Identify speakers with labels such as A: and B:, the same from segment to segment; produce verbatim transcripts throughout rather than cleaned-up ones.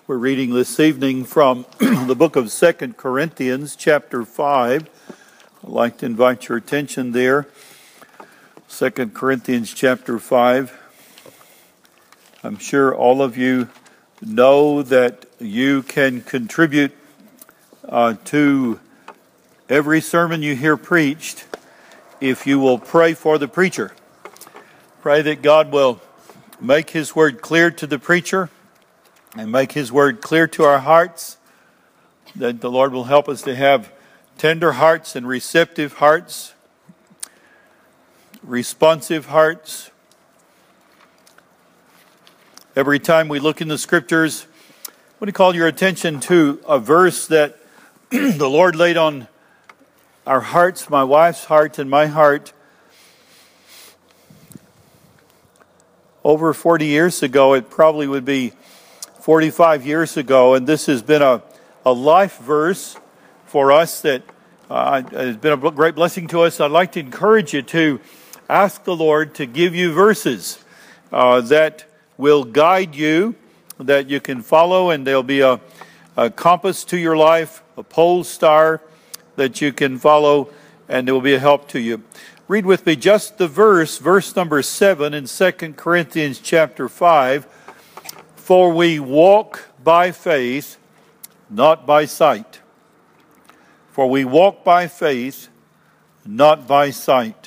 A: We're reading this evening from the book of Second Corinthians, chapter five. I'd like to invite your attention there. Second Corinthians, chapter five. I'm sure all of you know that you can contribute uh, to every sermon you hear preached if you will pray for the preacher. Pray that God will make His word clear to the preacher and make His word clear to our hearts, that the Lord will help us to have tender hearts and receptive hearts, responsive hearts. Every time we look in the Scriptures, I want to call your attention to a verse that the Lord laid on our hearts, my wife's heart and my heart, over forty years ago. It probably would be forty-five years ago, and this has been a, a life verse for us that uh, has been a great blessing to us. I'd like to encourage you to ask the Lord to give you verses uh, that will guide you, that you can follow, and there'll be a, a compass to your life, a pole star that you can follow, and it will be a help to you. Read with me just the verse, verse number seven in Second Corinthians chapter five. For we walk by faith, not by sight. For we walk by faith, not by sight.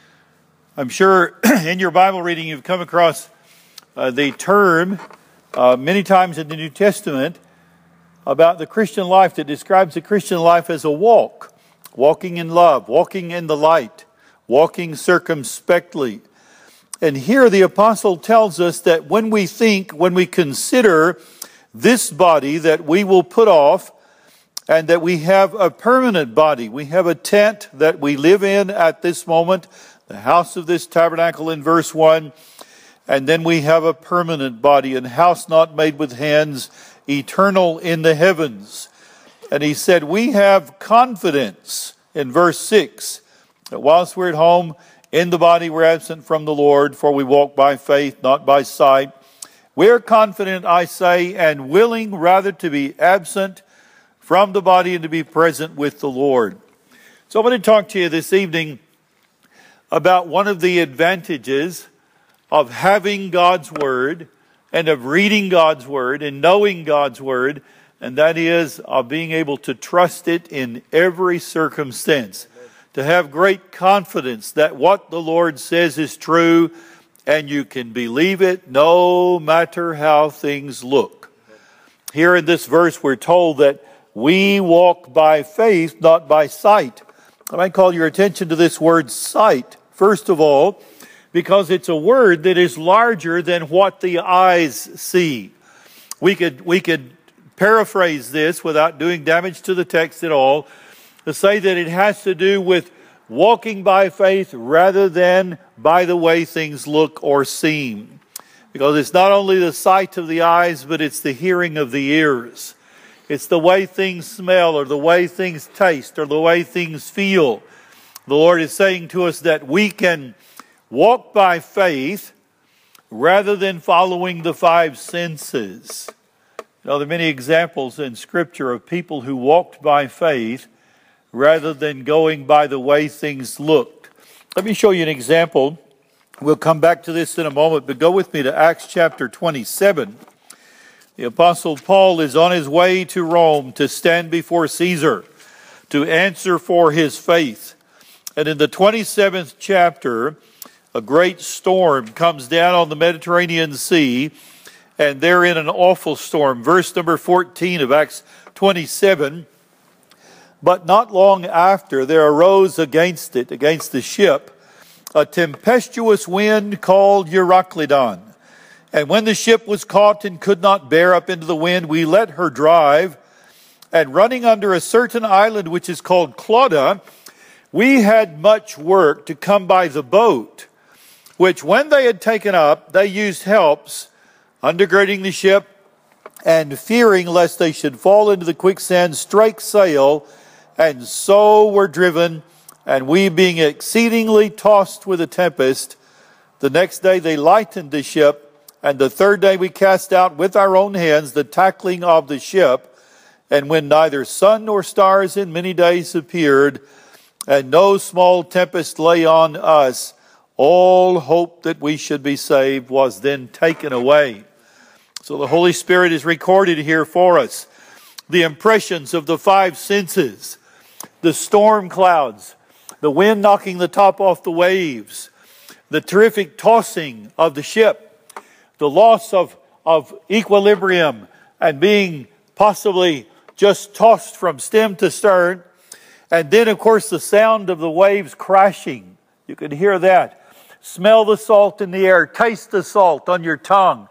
A: I'm sure in your Bible reading you've come across uh, the term uh, many times in the New Testament about the Christian life that describes the Christian life as a walk. Walking in love, walking in the light, walking circumspectly. And here the apostle tells us that when we think, when we consider this body that we will put off, and that we have a permanent body, we have a tent that we live in at this moment, the house of this tabernacle in verse one, and then we have a permanent body, a house not made with hands, eternal in the heavens. And he said, we have confidence in verse six, that whilst we're at home, in the body we're absent from the Lord, for we walk by faith, not by sight. We're confident, I say, and willing rather to be absent from the body and to be present with the Lord. So I want to talk to you this evening about one of the advantages of having God's Word and of reading God's Word and knowing God's Word, and that is of being able to trust it in every circumstance. To have great confidence that what the Lord says is true, and you can believe it no matter how things look. Here in this verse we're told that we walk by faith, not by sight. I might call your attention to this word sight, first of all, because it's a word that is larger than what the eyes see. We could, we could paraphrase this without doing damage to the text at all, to say that it has to do with walking by faith rather than by the way things look or seem. Because it's not only the sight of the eyes, but it's the hearing of the ears. It's the way things smell or the way things taste or the way things feel. The Lord is saying to us that we can walk by faith rather than following the five senses. You know, there are many examples in Scripture of people who walked by faith rather than going by the way things looked. Let me show you an example. We'll come back to this in a moment, but go with me to Acts chapter twenty-seven. The Apostle Paul is on his way to Rome to stand before Caesar, to answer for his faith. And in the twenty-seventh chapter, a great storm comes down on the Mediterranean Sea, and they're in an awful storm. Verse number fourteen of Acts twenty-seven, but not long after there arose against it, against the ship, a tempestuous wind called Euroclydon. And when the ship was caught and could not bear up into the wind, we let her drive. And running under a certain island which is called Clauda, we had much work to come by the boat, which when they had taken up, they used helps, undergirding the ship, and fearing lest they should fall into the quicksand, strake sail, and so were driven, and we being exceedingly tossed with a tempest, the next day they lightened the ship, And the third day we cast out with our own hands the tackling of the ship. And when neither sun nor stars in many days appeared, and no small tempest lay on us, all hope that we should be saved was then taken away. So the Holy Spirit is recorded here for us. The impressions of the five senses, the storm clouds, the wind knocking the top off the waves, the terrific tossing of the ship, the loss of, of equilibrium and being possibly just tossed from stem to stern. And then, of course, the sound of the waves crashing. You could hear that. Smell the salt in the air. Taste the salt on your tongue.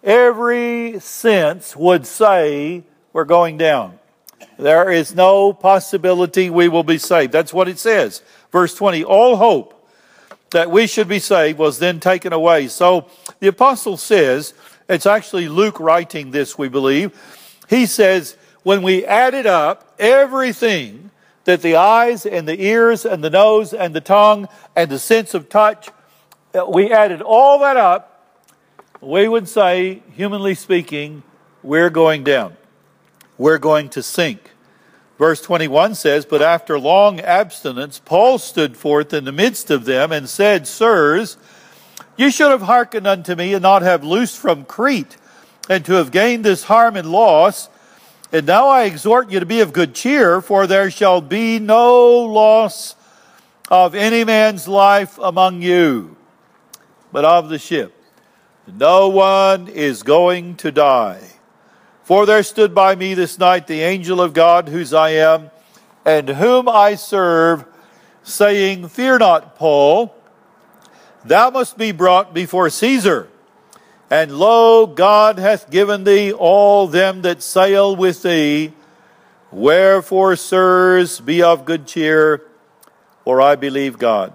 A: Every sense would say we're going down. There is no possibility we will be saved. That's what it says. Verse twenty, all hope that we should be saved was then taken away. So the apostle says, it's actually Luke writing this, we believe. He says, when we added up everything that the eyes and the ears and the nose and the tongue and the sense of touch, we added all that up, we would say, humanly speaking, we're going down. We're going to sink. Verse twenty-one says, but after long abstinence, Paul stood forth in the midst of them and said, sirs, you should have hearkened unto me and not have loosed from Crete, and to have gained this harm and loss. And now I exhort you to be of good cheer, for there shall be no loss of any man's life among you, but of the ship. No one is going to die. For there stood by me this night the angel of God, whose I am, and whom I serve, saying, fear not, Paul, thou must be brought before Caesar. And lo, God hath given thee all them that sail with thee. Wherefore, sirs, be of good cheer, for I believe God.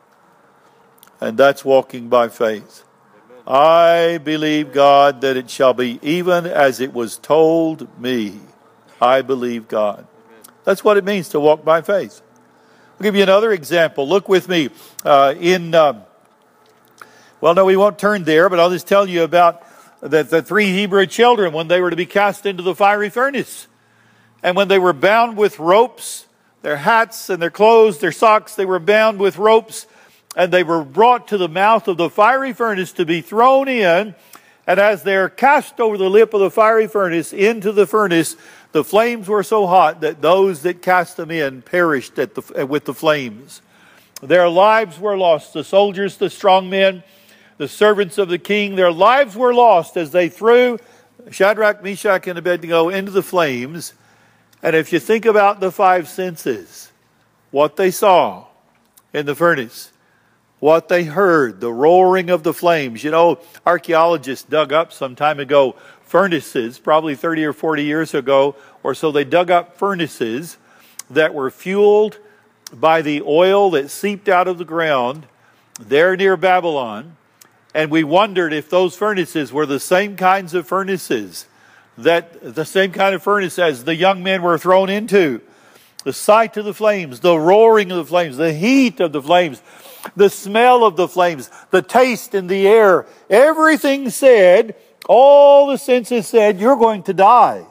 A: And that's walking by faith. I believe God that it shall be even as it was told me. I believe God. That's what it means to walk by faith. I'll give you another example. Look with me uh, in, um, well, no, we won't turn there, but I'll just tell you about the, the three Hebrew children when they were to be cast into the fiery furnace. And when they were bound with ropes, their hats and their clothes, their socks, they were bound with ropes. And they were brought to the mouth of the fiery furnace to be thrown in. And as they're cast over the lip of the fiery furnace into the furnace, the flames were so hot that those that cast them in perished at the, with the flames. Their lives were lost. The soldiers, the strong men, the servants of the king, their lives were lost as they threw Shadrach, Meshach, and Abednego into the flames. And if you think about the five senses, what they saw in the furnace, what they heard, the roaring of the flames. You know, archaeologists dug up some time ago furnaces, probably thirty or forty years ago or so. They dug up furnaces that were fueled by the oil that seeped out of the ground there near Babylon. And we wondered if those furnaces were the same kinds of furnaces, that the same kind of furnace as the young men were thrown into. The sight of the flames, the roaring of the flames, the heat of the flames, the smell of the flames, the taste in the air. Everything said, all the senses said, you're going to die.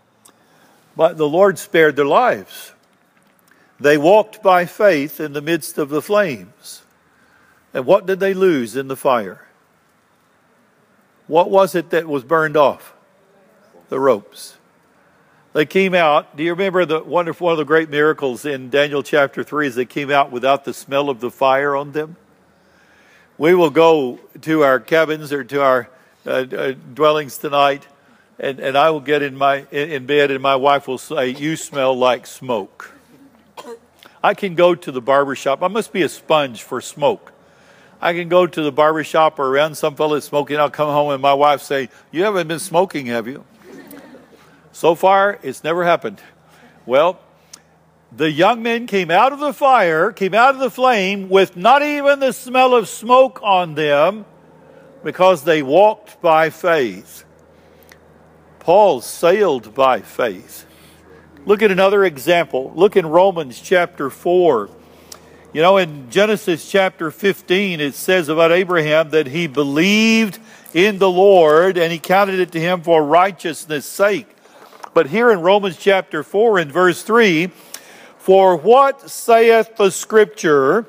A: But the Lord spared their lives. They walked by faith in the midst of the flames. And what did they lose in the fire? What was it that was burned off? The ropes. They came out. Do you remember the wonderful, one of the great miracles in Daniel chapter three is they came out without the smell of the fire on them? We will go to our cabins or to our uh, uh, dwellings tonight, and, and I will get in my in, in bed, and my wife will say, you smell like smoke. I can go to the barber shop. I must be a sponge for smoke. I can go to the barber shop or around some fellow smoking. I'll come home and my wife say, you haven't been smoking, have you? So far, it's never happened. Well, the young men came out of the fire, came out of the flame with not even the smell of smoke on them because they walked by faith. Paul sailed by faith. Look at another example. Look in Romans chapter four. You know, in Genesis chapter fifteen, it says about Abraham that he believed in the Lord, and he counted it to him for righteousness' sake. But here in Romans chapter four and verse three, for what saith the Scripture?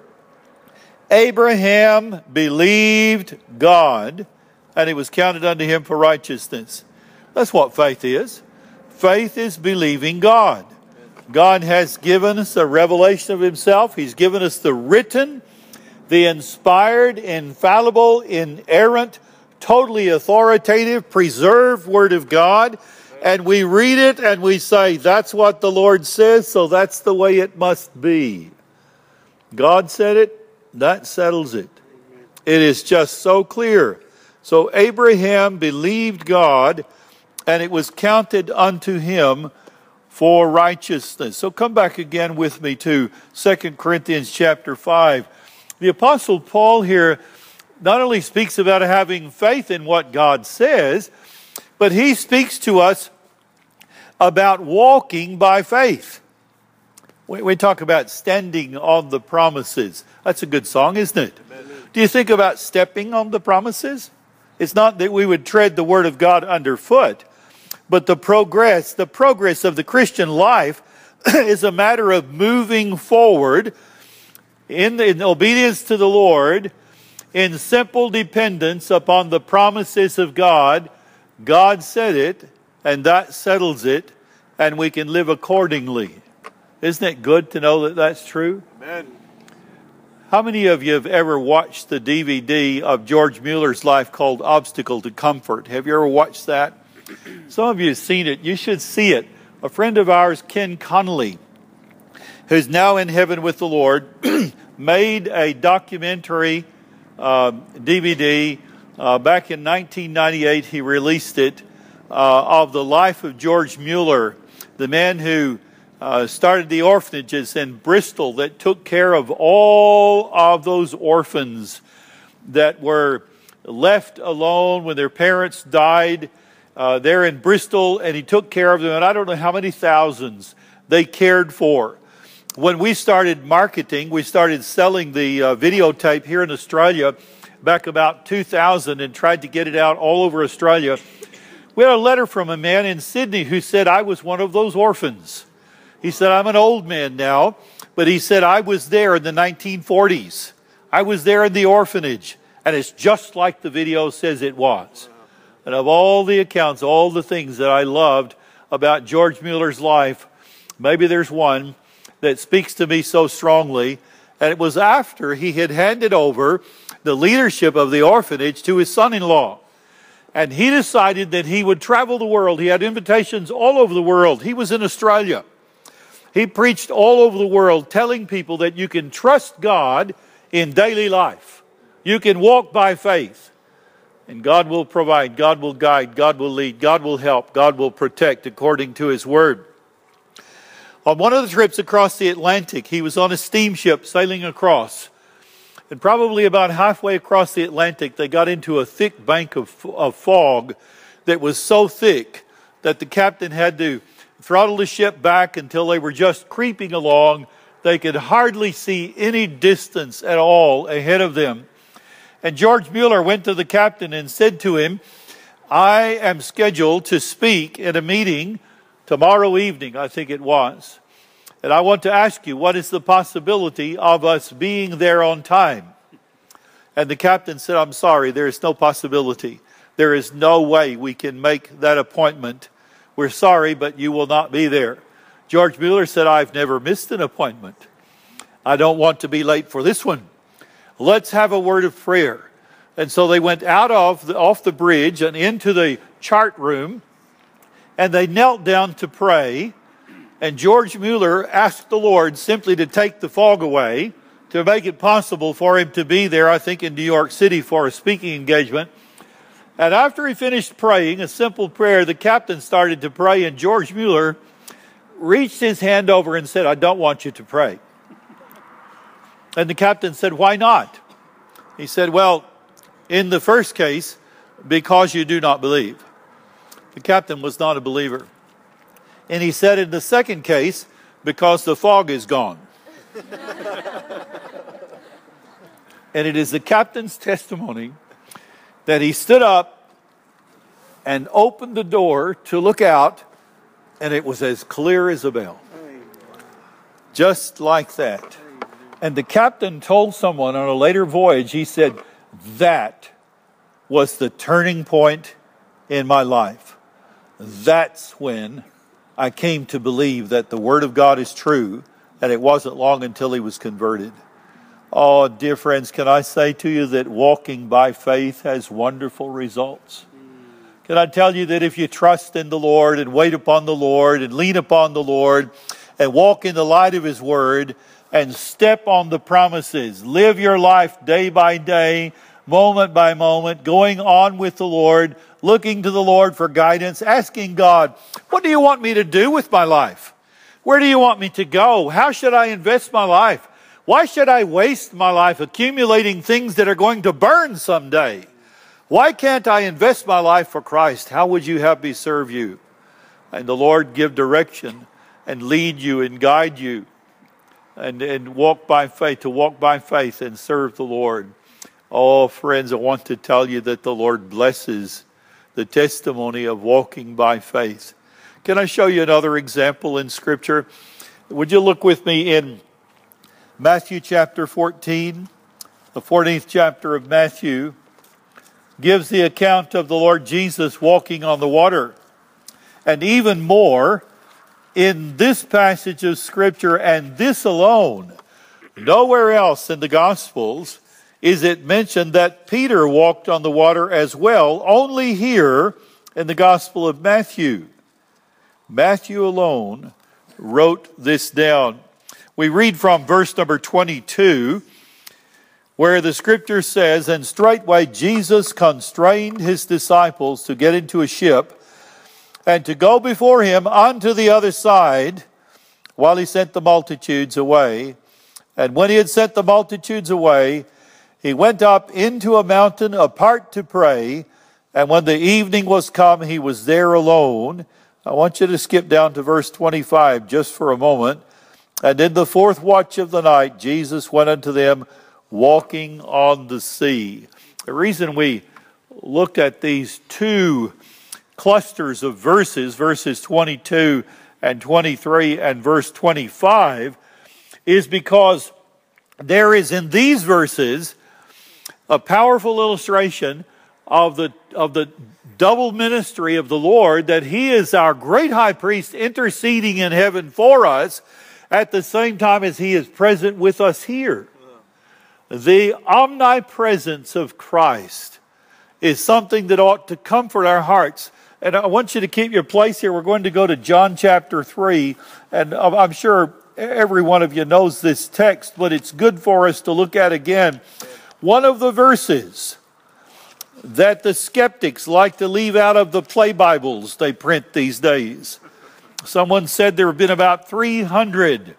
A: Abraham believed God, and it was counted unto him for righteousness. That's what faith is. Faith is believing God. God has given us a revelation of himself. He's given us the written, the inspired, infallible, inerrant, totally authoritative, preserved Word of God. And we read it and we say, that's what the Lord says, so that's the way it must be. God said it, that settles it. It is just so clear. So Abraham believed God, and it was counted unto him for righteousness. So come back again with me to Second Corinthians chapter five. The Apostle Paul here not only speaks about having faith in what God says, but he speaks to us about walking by faith. We, we talk about standing on the promises. That's a good song, isn't it? Amen. Do you think about stepping on the promises? It's not that we would tread the Word of God underfoot, but the progress, the progress of the Christian life is a matter of moving forward in, in obedience to the Lord, in simple dependence upon the promises of God. God said it, and that settles it, and we can live accordingly. Isn't it good to know that that's true? Amen. How many of you have ever watched the D V D of George Mueller's life called Obstacle to Comfort? Have you ever watched that? Some of you have seen it. You should see it. A friend of ours, Ken Connolly, who's now in heaven with the Lord, made a documentary uh, D V D. Uh, back in nineteen ninety-eight, he released it, uh, of the life of George Mueller, the man who uh, started the orphanages in Bristol that took care of all of those orphans that were left alone when their parents died. Uh, there in Bristol, and he took care of them, and I don't know how many thousands they cared for. When we started marketing, we started selling the uh, videotape here in Australia back about two thousand and tried to get it out all over Australia. We had a letter from a man in Sydney who said, I was one of those orphans. He said, I'm an old man now, but he said, I was there in the nineteen forties. I was there in the orphanage, and it's just like the video says it was. And of all the accounts, all the things that I loved about George Mueller's life, maybe there's one that speaks to me so strongly. And it was after he had handed over the leadership of the orphanage to his son-in-law. And he decided that he would travel the world. He had invitations all over the world. He was in Australia. He preached all over the world, telling people that you can trust God in daily life. You can walk by faith. And God will provide, God will guide, God will lead, God will help, God will protect according to His Word. On one of the trips across the Atlantic, he was on a steamship sailing across. And probably about halfway across the Atlantic, they got into a thick bank of, of fog that was so thick that the captain had to throttle the ship back until they were just creeping along. They could hardly see any distance at all ahead of them. And George Mueller went to the captain and said to him, I am scheduled to speak at a meeting tomorrow evening, I think it was. And I want to ask you, what is the possibility of us being there on time? And the captain said, I'm sorry, there is no possibility. There is no way we can make that appointment. We're sorry, but you will not be there. George Mueller said, I've never missed an appointment. I don't want to be late for this one. Let's have a word of prayer. And so they went out of the, off the bridge and into the chart room, and they knelt down to pray. And George Mueller asked the Lord simply to take the fog away, to make it possible for him to be there, I think, in New York City for a speaking engagement. And after he finished praying, a simple prayer, the captain started to pray, and George Mueller reached his hand over and said, I don't want you to pray. And the captain said, why not? He said, well, in the first case, because you do not believe. The captain was not a believer. And he said, in the second case, because the fog is gone. And it is the captain's testimony that he stood up and opened the door to look out, and it was as clear as a bell. Just like that. And the captain told someone on a later voyage, he said, that was the turning point in my life. That's when I came to believe that the Word of God is true, and it wasn't long until he was converted. Oh, dear friends, can I say to you that walking by faith has wonderful results? Can I tell you that if you trust in the Lord and wait upon the Lord and lean upon the Lord and walk in the light of His Word and step on the promises, live your life day by day, moment by moment, going on with the Lord, looking to the Lord for guidance, asking God, what do you want me to do with my life? Where do you want me to go? How should I invest my life? Why should I waste my life accumulating things that are going to burn someday? Why can't I invest my life for Christ? How would you have me serve you? And the Lord give direction and lead you and guide you and, and walk by faith, to walk by faith and serve the Lord. Oh, friends, I want to tell you that the Lord blesses the testimony of walking by faith. Can I show you another example in Scripture? Would you look with me in Matthew chapter fourteen? The fourteenth chapter of Matthew gives the account of the Lord Jesus walking on the water. And even more, in this passage of Scripture, and this alone, nowhere else in the Gospels is it mentioned that Peter walked on the water as well, only here in the Gospel of Matthew. Matthew alone wrote this down. We read from verse number twenty-two, where the Scripture says, and straightway Jesus constrained his disciples to get into a ship and to go before him unto the other side, while he sent the multitudes away. And when he had sent the multitudes away, he went up into a mountain apart to pray, and when the evening was come, he was there alone. I want you to skip down to verse twenty-five just for a moment. And in the fourth watch of the night, Jesus went unto them, walking on the sea. The reason we looked at these two clusters of verses, verses twenty-two and twenty-three and verse twenty-five, is because there is in these verses a powerful illustration of the of the double ministry of the Lord, that He is our great high priest interceding in heaven for us at the same time as He is present with us here. The omnipresence of Christ is something that ought to comfort our hearts. And I want you to keep your place here. We're going to go to John chapter three, and I'm sure every one of you knows this text, but it's good for us to look at again. One of the verses that the skeptics like to leave out of the play Bibles they print these days. Someone said there have been about three hundred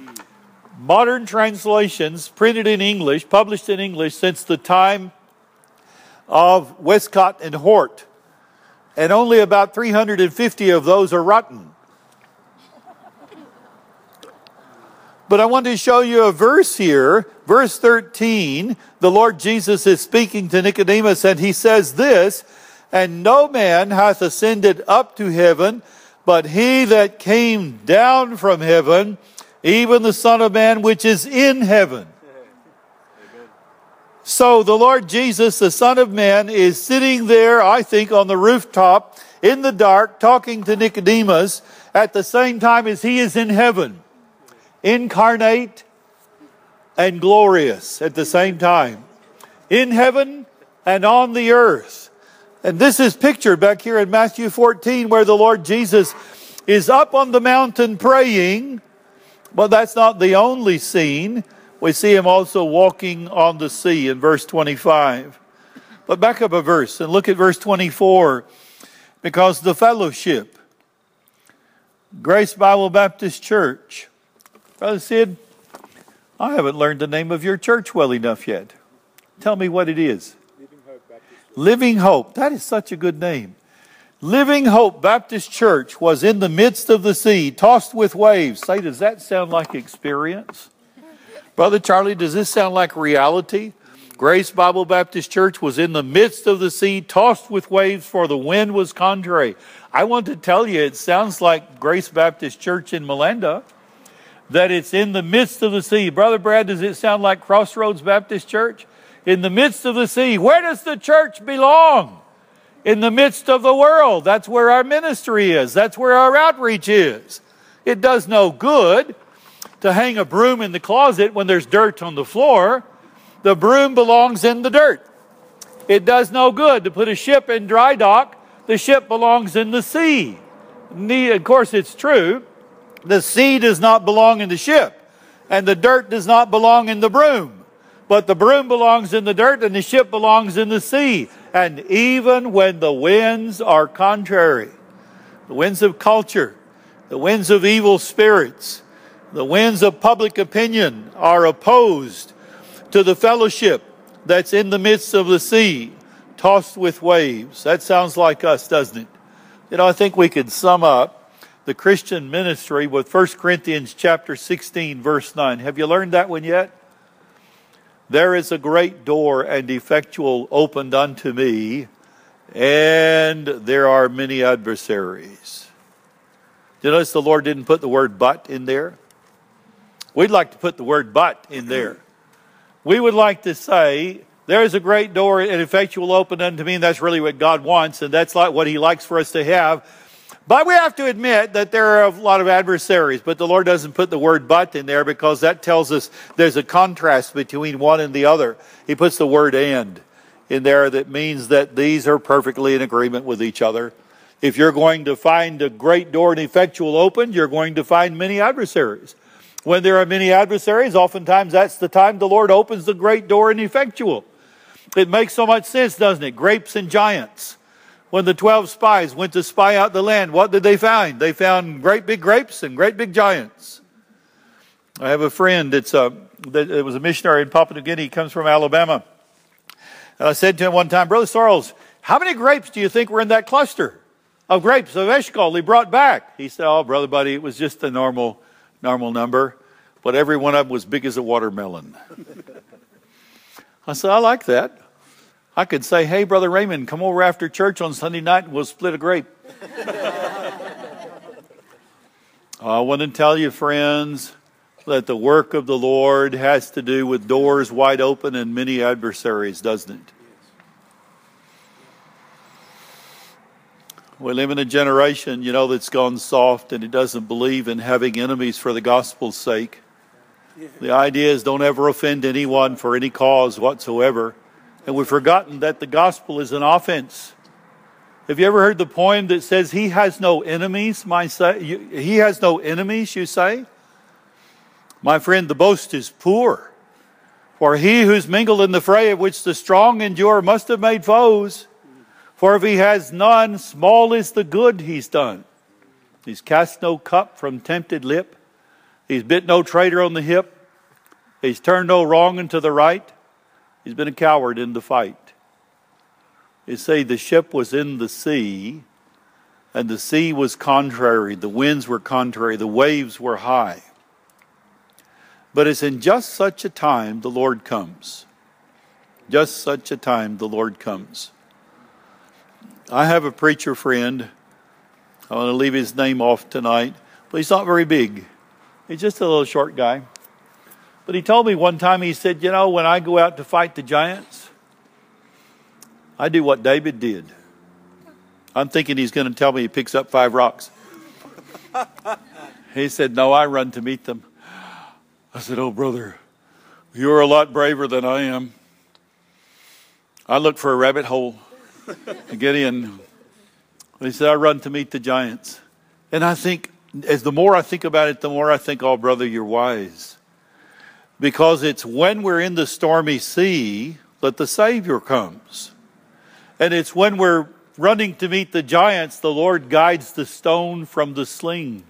A: modern translations printed in English, published in English, since the time of Westcott and Hort. And only about three hundred fifty of those are rotten. But I want to show you a verse here, verse thirteen. The Lord Jesus is speaking to Nicodemus, and He says this, and no man hath ascended up to heaven, but He that came down from heaven, even the Son of Man which is in heaven. Amen. So the Lord Jesus, the Son of Man, is sitting there, I think, on the rooftop in the dark, talking to Nicodemus at the same time as He is in heaven. Incarnate and glorious at the same time. In heaven and on the earth. And this is pictured back here in Matthew fourteen, where the Lord Jesus is up on the mountain praying. But that's not the only scene. We see Him also walking on the sea in verse twenty-five. But back up a verse and look at verse twenty-four. Because the fellowship, Grace Bible Baptist Church. Brother Sid, I haven't learned the name of your church well enough yet. Tell me what it is.
B: Living Hope Baptist.
A: Living Hope. That is such a good name. Living Hope Baptist Church was in the midst of the sea, tossed with waves. Say, does that sound like experience? Brother Charlie, does this sound like reality? Grace Bible Baptist Church was in the midst of the sea, tossed with waves, for the wind was contrary. I want to tell you, it sounds like Grace Baptist Church in Melinda, that it's in the midst of the sea. Brother Brad, does it sound like Crossroads Baptist Church? In the midst of the sea. Where does the church belong? In the midst of the world. That's where our ministry is. That's where our outreach is. It does no good to hang a broom in the closet when there's dirt on the floor. The broom belongs in the dirt. It does no good to put a ship in dry dock. The ship belongs in the sea. Of course, it's true. The sea does not belong in the ship, and the dirt does not belong in the broom. But the broom belongs in the dirt, and the ship belongs in the sea. And even when the winds are contrary, the winds of culture, the winds of evil spirits, the winds of public opinion are opposed to the fellowship that's in the midst of the sea, tossed with waves. That sounds like us, doesn't it? You know, I think we could sum up the Christian ministry with First Corinthians chapter sixteen, verse nine. Have you learned that one yet? There is a great door and effectual opened unto me, and there are many adversaries. You notice the Lord didn't put the word but in there? We'd like to put the word but in there. We would like to say, there is a great door and effectual open unto me, and that's really what God wants, and that's like what He likes for us to have. But we have to admit that there are a lot of adversaries, but the Lord doesn't put the word but in there because that tells us there's a contrast between one and the other. He puts the word and in there that means that these are perfectly in agreement with each other. If you're going to find a great door and effectual open, you're going to find many adversaries. When there are many adversaries, oftentimes that's the time the Lord opens the great door and effectual. It makes so much sense, doesn't it? Grapes and giants. When the twelve spies went to spy out the land, what did they find? They found great big grapes and great big giants. I have a friend that's a, that was a missionary in Papua New Guinea. He comes from Alabama. And I said to him one time, Brother Sorrells, how many grapes do you think were in that cluster of grapes of Eshcol he brought back? He said, oh, Brother Buddy, it was just a normal normal number, but every one of them was big as a watermelon. I said, I like that. I could say, hey, Brother Raymond, come over after church on Sunday night and we'll split a grape. I want to tell you, friends, that the work of the Lord has to do with doors wide open and many adversaries, doesn't it? We live in a generation, you know, that's gone soft and it doesn't believe in having enemies for the gospel's sake. The idea is don't ever offend anyone for any cause whatsoever. And we've forgotten that the gospel is an offense. Have you ever heard the poem that says, he has no enemies, my say, you, he has no enemies, you say? My friend, the boast is poor. For he who's mingled in the fray of which the strong endure must have made foes. For if he has none, small is the good he's done. He's cast no cup from tempted lip. He's bit no traitor on the hip. He's turned no wrong into the right. He's been a coward in the fight. You see, the ship was in the sea, and the sea was contrary. The winds were contrary. The waves were high. But it's in just such a time the Lord comes. Just such a time the Lord comes. I have a preacher friend. I want to leave his name off tonight, but he's not very big. He's just a little short guy. But he told me one time, he said, you know, when I go out to fight the giants, I do what David did. I'm thinking he's going to tell me he picks up five rocks. He said, no, I run to meet them. I said, oh, brother, you're a lot braver than I am. I look for a rabbit hole to get in. He said, I run to meet the giants. And I think, as the more I think about it, the more I think, oh, brother, you're wise. Because it's when we're in the stormy sea that the Savior comes. And it's when we're running to meet the giants, the Lord guides the stone from the sling.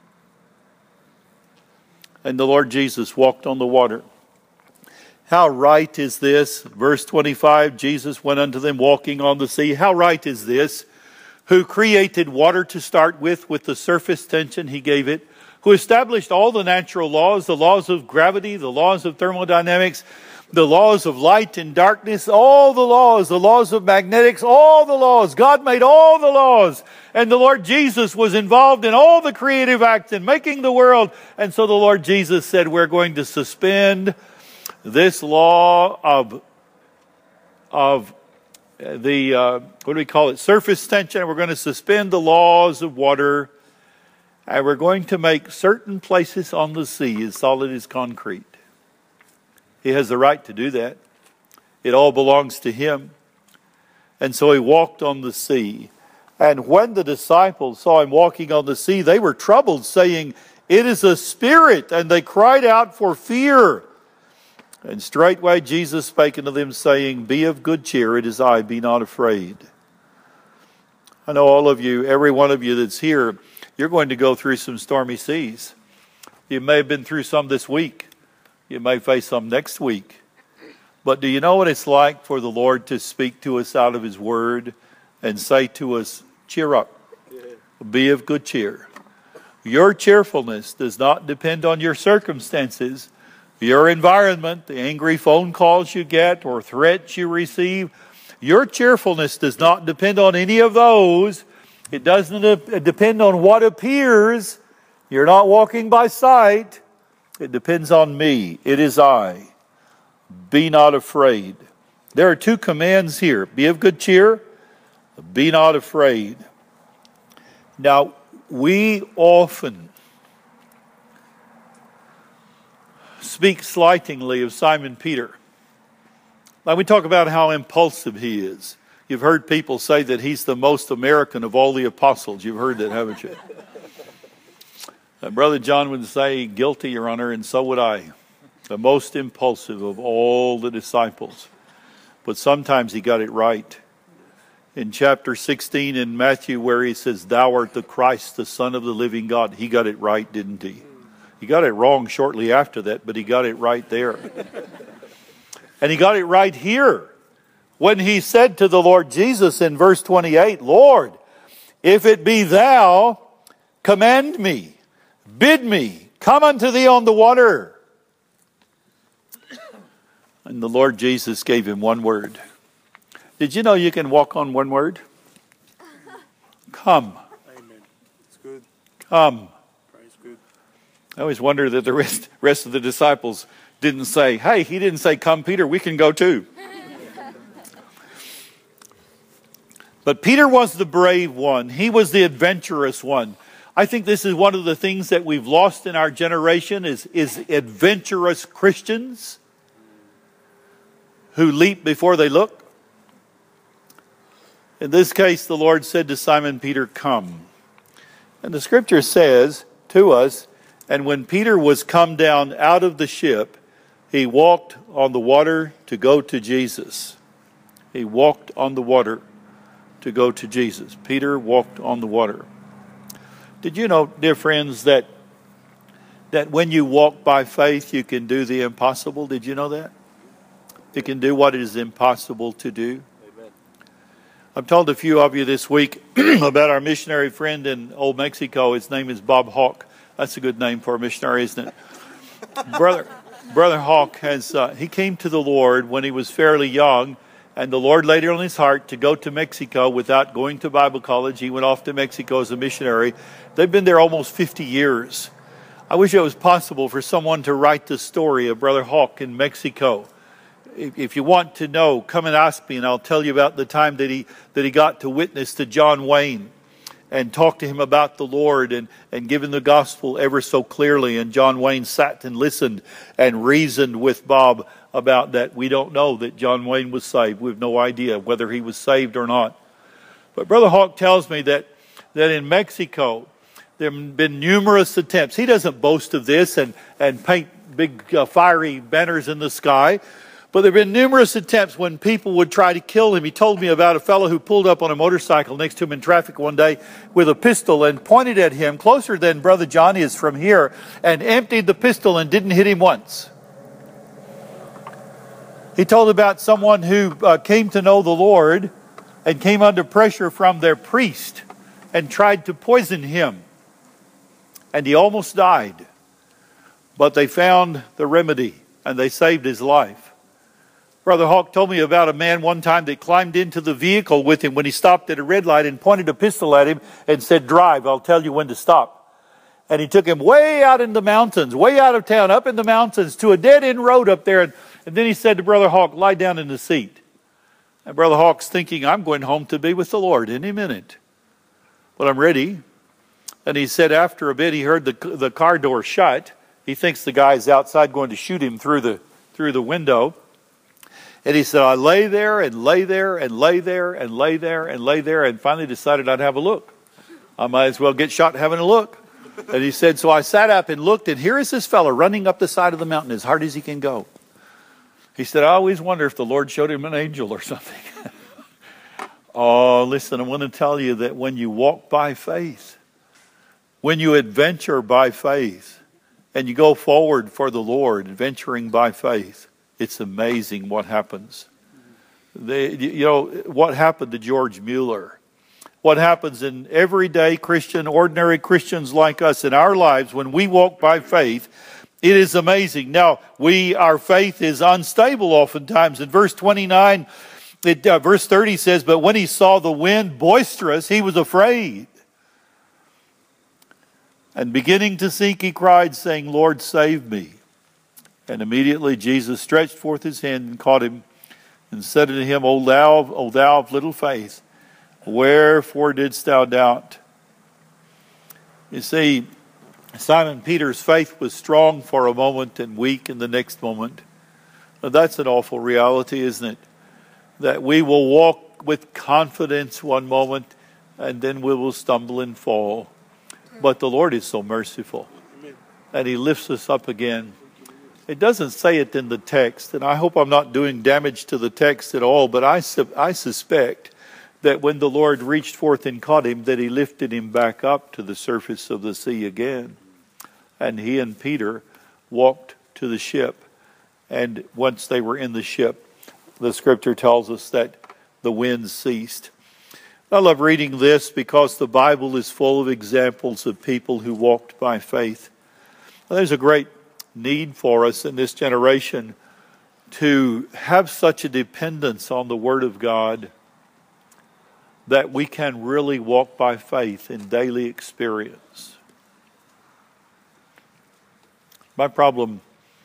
A: And the Lord Jesus walked on the water. How right is this? Verse twenty-five, Jesus went unto them walking on the sea. How right is this? Who created water to start with, with the surface tension he gave it. Who established all the natural laws, the laws of gravity, the laws of thermodynamics. the laws of light and darkness, all the laws, the laws of magnetics, all the laws. God made all the laws. And the Lord Jesus was involved in all the creative acts in making the world. And so the Lord Jesus said, we're going to suspend this law of, of the, uh, what do we call it, surface tension. We're going to suspend the laws of water. And we're going to make certain places on the sea as solid as concrete. He has the right to do that. It all belongs to him. And so he walked on the sea. And when the disciples saw him walking on the sea, they were troubled, saying, it is a spirit. And they cried out for fear. And straightway Jesus spake unto them, saying, be of good cheer, it is I, be not afraid. I know all of you, every one of you that's here, you're going to go through some stormy seas. You may have been through some this week. You may face some next week. But do you know what it's like for the Lord to speak to us out of his word and say to us, cheer up, be of good cheer. Your cheerfulness does not depend on your circumstances, your environment, the angry phone calls you get or threats you receive. Your cheerfulness does not depend on any of those. It doesn't depend on what appears. You're not walking by sight. It depends on me. It is I. Be not afraid. There are two commands here. Be of good cheer. Be not afraid. Now, we often speak slightingly of Simon Peter. Now, we talk about how impulsive he is. You've heard people say that he's the most American of all the apostles. You've heard that, haven't you? Uh, Brother John would say, guilty, Your Honor, and so would I. The most impulsive of all the disciples. But sometimes he got it right. In chapter sixteen in Matthew, where he says, thou art the Christ, the Son of the living God, he got it right, didn't he? He got it wrong shortly after that, but he got it right there. And he got it right here when he said to the Lord Jesus in verse twenty-eight, Lord, if it be thou, command me, bid me, come unto thee on the water. And the Lord Jesus gave him one word. Did you know you can walk on one word? Come.
B: Amen. It's good.
A: Come.
B: Praise good.
A: I always wonder that the rest, rest of the disciples didn't say, hey, he didn't say, come, Peter, we can go too. But Peter was the brave one. He was the adventurous one. I think this is one of the things that we've lost in our generation is, is adventurous Christians who leap before they look. In this case, the Lord said to Simon Peter, come. And the scripture says to us, and when Peter was come down out of the ship, he walked on the water to go to Jesus. He walked on the water to go to Jesus. Peter walked on the water. Did you know, dear friends, that, that when you walk by faith, you can do the impossible? Did you know that? You can do what is impossible to do.
B: Amen.
A: I've told a few of you this week about our missionary friend in Old Mexico. His name is Bob Hawk. That's a good name for a missionary, isn't it? Brother Brother Hawk has, uh, he came to the Lord when he was fairly young, and the Lord laid it on his heart to go to Mexico without going to Bible college. He went off to Mexico as a missionary. They've been there almost fifty years. I wish it was possible for someone to write the story of Brother Hawk in Mexico. If you want to know, come and ask me, and I'll tell you about the time that he that he got to witness to John Wayne and talk to him about the Lord and, and give him the gospel ever so clearly. And John Wayne sat and listened and reasoned with Bob about that. We don't know that John Wayne was saved. We have no idea whether he was saved or not. But Brother Hawk tells me that, that in Mexico, there have been numerous attempts. He doesn't boast of this and, and paint big uh, fiery banners in the sky. But there have been numerous attempts when people would try to kill him. He told me about a fellow who pulled up on a motorcycle next to him in traffic one day with a pistol and pointed at him closer than Brother Johnny is from here and emptied the pistol and didn't hit him once. He told about someone who uh, came to know the Lord and came under pressure from their priest and tried to poison him. And he almost died. But they found the remedy and they saved his life. Brother Hawk told me about a man one time that climbed into the vehicle with him when he stopped at a red light and pointed a pistol at him and said, "Drive, I'll tell you when to stop." And he took him way out in the mountains, way out of town, up in the mountains to a dead-end road up there. And, and then he said to Brother Hawk, "Lie down in the seat." And Brother Hawk's thinking, "I'm going home to be with the Lord any minute. But I'm ready." And he said after a bit he heard the, the car door shut. He thinks the guy's outside going to shoot him through the, through the window. And he said, "I lay there and lay there and lay there and lay there and lay there and finally decided I'd have a look. I might as well get shot having a look." And he said, "So I sat up and looked, and here is this fellow running up the side of the mountain as hard as he can go." He said, "I always wonder if the Lord showed him an angel or something." Oh, listen, I want to tell you that when you walk by faith, when you adventure by faith, and you go forward for the Lord, adventuring by faith, it's amazing what happens. They, you know, what happened to George Mueller? What happens in everyday Christian, ordinary Christians like us in our lives when we walk by faith, it is amazing. Now, we, our faith is unstable oftentimes. In verse twenty-nine, it, uh, verse thirty says, "But when he saw the wind boisterous, he was afraid. And beginning to sink, he cried, saying, 'Lord, save me.' And immediately Jesus stretched forth his hand and caught him and said unto him, O thou, O thou of little faith, wherefore didst thou doubt?" You see, Simon Peter's faith was strong for a moment and weak in the next moment. But that's an awful reality, isn't it? That we will walk with confidence one moment and then we will stumble and fall. But the Lord is so merciful. And he lifts us up again. It doesn't say it in the text, and I hope I'm not doing damage to the text at all, but I, su- I suspect that when the Lord reached forth and caught him, that he lifted him back up to the surface of the sea again. And he and Peter walked to the ship. And once they were in the ship, the scripture tells us that the wind ceased. I love reading this because the Bible is full of examples of people who walked by faith. There's a great need for us in this generation to have such a dependence on the Word of God that we can really walk by faith in daily experience. My problem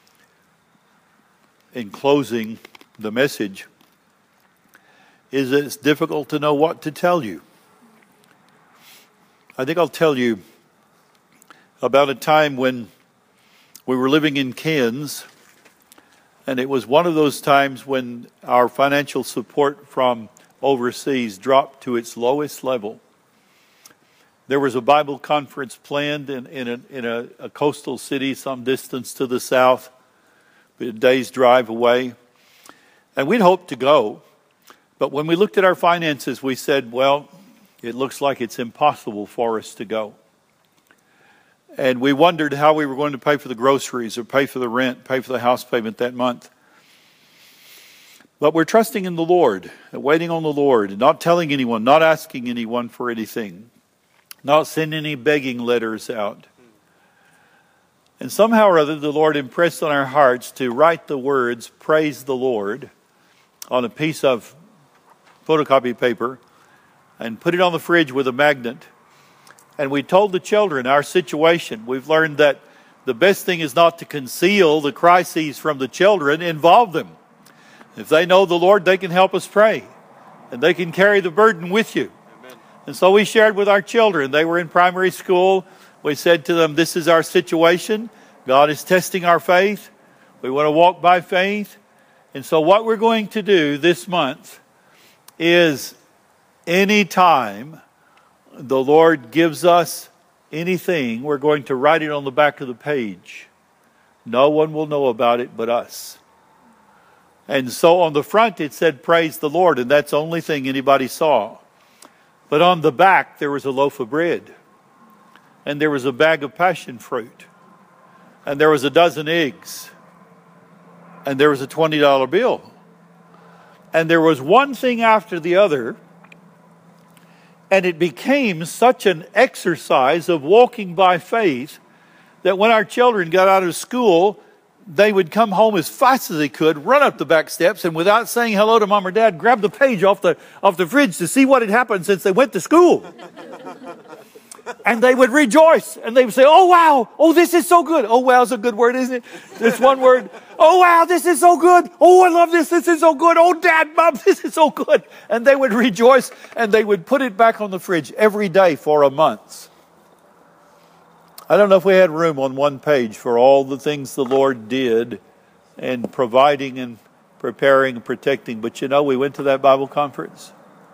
A: in closing the message is that it's difficult to know what to tell you. I think I'll tell you about a time when we were living in Cairns, and it was one of those times when our financial support from overseas dropped to its lowest level. There was a Bible conference planned in, in, a, in a, a coastal city some distance to the south, a day's drive away. And we'd hoped to go. But when we looked at our finances, we said, well, it looks like it's impossible for us to go. And we wondered how we were going to pay for the groceries or pay for the rent, pay for the house payment that month. But we're trusting in the Lord, waiting on the Lord, and not telling anyone, not asking anyone for anything, not sending any begging letters out. And somehow or other, the Lord impressed on our hearts to write the words, "Praise the Lord," on a piece of photocopy paper and put it on the fridge with a magnet. And we told the children our situation. We've learned that the best thing is not to conceal the crises from the children, involve them. If they know the Lord, they can help us pray. And they can carry the burden with you. Amen. And so we shared with our children. They were in primary school. We said to them, this is our situation. God is testing our faith. We want to walk by faith. And so what we're going to do this month is any time the Lord gives us anything, we're going to write it on the back of the page. No one will know about it but us. And so on the front it said, "Praise the Lord," and that's the only thing anybody saw. But on the back there was a loaf of bread. And there was a bag of passion fruit. And there was a dozen eggs. And there was a twenty dollar bill. And there was one thing after the other. And it became such an exercise of walking by faith that when our children got out of school, they would come home as fast as they could, run up the back steps, and without saying hello to mom or dad, grab the page off the off the fridge to see what had happened since they went to school. And they would rejoice, and they would say, oh, wow, oh, this is so good. Oh, wow is a good word, isn't it? This one word. Oh, wow, this is so good. Oh, I love this. This is so good. Oh, Dad, Mom, this is so good. And they would rejoice, and they would put it back on the fridge every day for a month. I don't know if we had room on one page for all the things the Lord did in providing and preparing and protecting. But you know, we went to that Bible conference.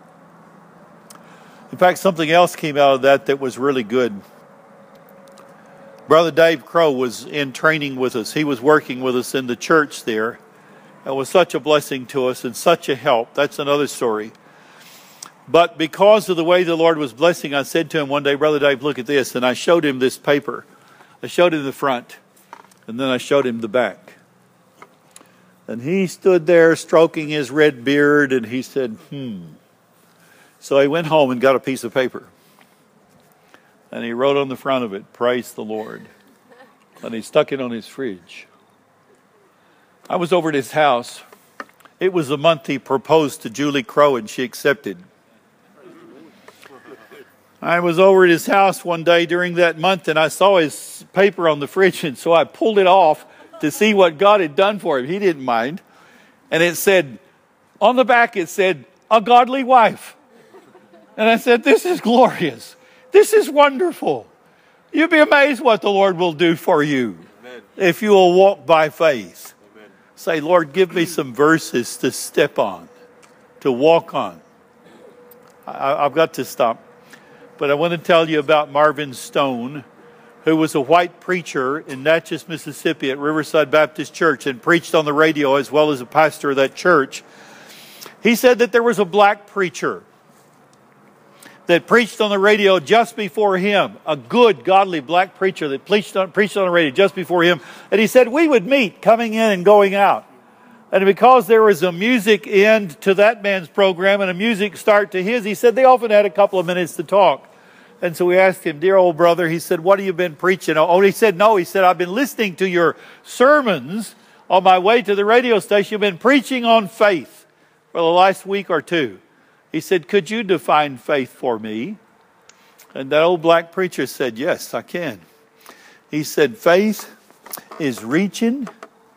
A: In fact, something else came out of that that was really good. Brother Dave Crow was in training with us. He was working with us in the church there. It was such a blessing to us and such a help. That's another story. But because of the way the Lord was blessing, I said to him one day, Brother Dave, look at this. And I showed him this paper. I showed him the front. And then I showed him the back. And he stood there stroking his red beard. And he said, hmm. So he went home and got a piece of paper. And he wrote on the front of it, praise the Lord. And he stuck it on his fridge. I was over at his house. It was the month he proposed to Julie Crow and she accepted. I was over at his house one day during that month and I saw his paper on the fridge, and so I pulled it off to see what God had done for him. He didn't mind. And it said, on the back it said, a godly wife. And I said, this is glorious. This is wonderful. You'll be amazed what the Lord will do for you. Amen. If you will walk by faith. Amen. Say, Lord, give me some verses to step on, to walk on. I, I've got to stop. But I want to tell you about Marvin Stone, who was a white preacher in Natchez, Mississippi at Riverside Baptist Church and preached on the radio as well as a pastor of that church. He said that there was a black preacher that preached on the radio just before him, a good, godly black preacher that preached on, preached on the radio just before him. And he said, we would meet coming in and going out. And because there was a music end to that man's program and a music start to his, he said they often had a couple of minutes to talk. And so we asked him, dear old brother, he said, what have you been preaching? Oh, he said, no, he said, I've been listening to your sermons on my way to the radio station. You've been preaching on faith for the last week or two. He said, could you define faith for me? And that old black preacher said, yes, I can. He said, faith is reaching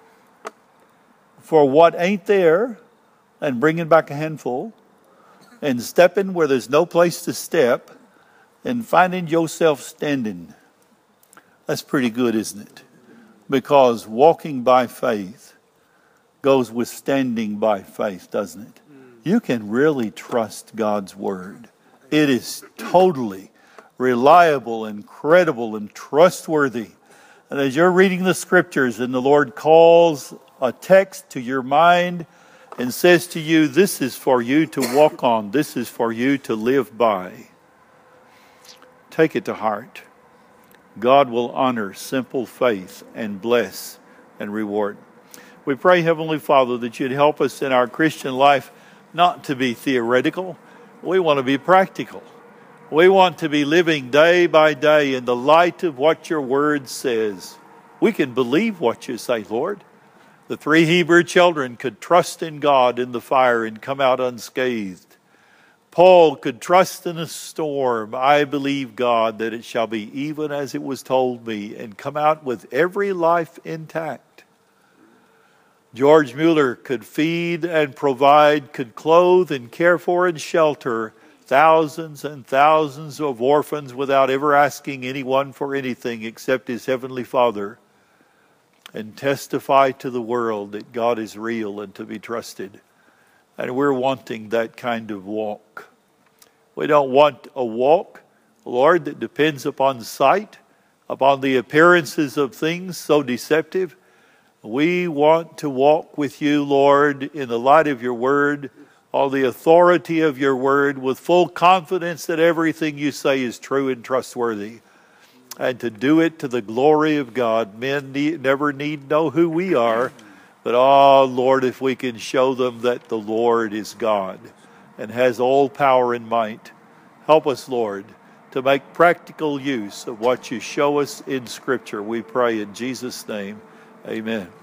A: for what ain't there and bringing back a handful and stepping where there's no place to step and finding yourself standing. That's pretty good, isn't it? Because walking by faith goes with standing by faith, doesn't it? You can really trust God's word. It is totally reliable and credible and trustworthy. And as you're reading the scriptures and the Lord calls a text to your mind and says to you, this is for you to walk on, this is for you to live by, take it to heart. God will honor simple faith and bless and reward. We pray, Heavenly Father, that you'd help us in our Christian life not to be theoretical. We want to be practical. We want to be living day by day in the light of what your word says. We can believe what you say, Lord. The three Hebrew children could trust in God in the fire and come out unscathed. Paul could trust in a storm. I believe, God, that it shall be even as it was told me, and come out with every life intact. George Mueller could feed and provide, could clothe and care for and shelter thousands and thousands of orphans without ever asking anyone for anything except his Heavenly Father, and testify to the world that God is real and to be trusted. And we're wanting that kind of walk. We don't want a walk, Lord, that depends upon sight, upon the appearances of things so deceptive. We want to walk with you, Lord, in the light of your word, all the authority of your word, with full confidence that everything you say is true and trustworthy. And to do it to the glory of God. Men need, never need know who we are, but oh, Lord, if we can show them that the Lord is God and has all power and might. Help us, Lord, to make practical use of what you show us in Scripture. We pray in Jesus' name. Amen.